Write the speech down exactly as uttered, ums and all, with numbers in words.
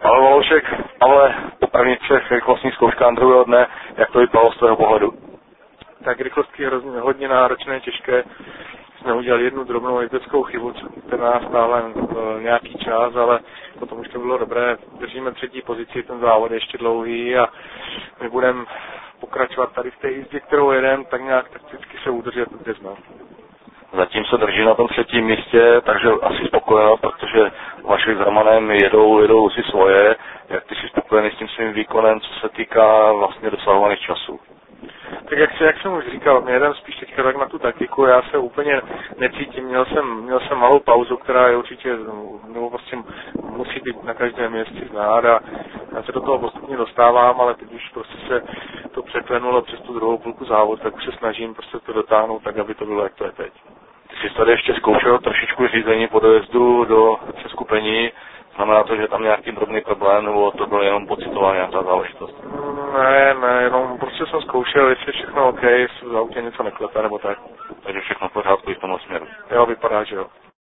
Ale Valoušek, ale po prvních třech rychlostních zkouškách druhého dne, jak to vypadalo z tvého pohledu? Tak rychlostky je hrozně hodně náročné, těžké. Jsme udělali jednu drobnou jezdeckou chybu, která stála nějaký čas, ale potom už to bylo dobré. Držíme třetí pozici, ten závod je ještě dlouhý a my budeme pokračovat tady v té jízdě, kterou jedem, tak nějak takticky se udržet kde jsme. Zatím se drží na tom třetím místě, takže asi spokojeno, protože Vašek s Romanem jedou, jedou si svoje. Jak ty jsi spokojený s tím svým výkonem, co se týká vlastně dosahovaných časů? Tak jak, se, jak jsem už říkal, mě jeden spíš teďka tak na tu taktiku, já se úplně necítím, měl jsem, měl jsem malou pauzu, která je určitě, nebo vlastně musí být na každém městě znát a já se do toho postupně dostávám, ale teď už prostě se to překlenulo přes tu druhou půlku závod, tak už se snažím prostě to dotáhnout tak, aby to bylo, jak to je teď. Ty jsi tady ještě zkoušel trošičku řízení po dojezdu do přeskupení. Znamená to, že tam nějaký drobný problém, nebo to bylo jenom pocitová nějaká záležitost? Ne, ne, jenom prostě jsem zkoušel, jestli všechno OK, jestli v autě něco neklete nebo tak. Takže všechno v pořádku i v tomhle směru? Jo, vypadá, že jo.